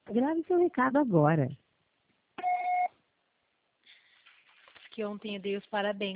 Grave seu recado agora. Que ontem eu dei os parabéns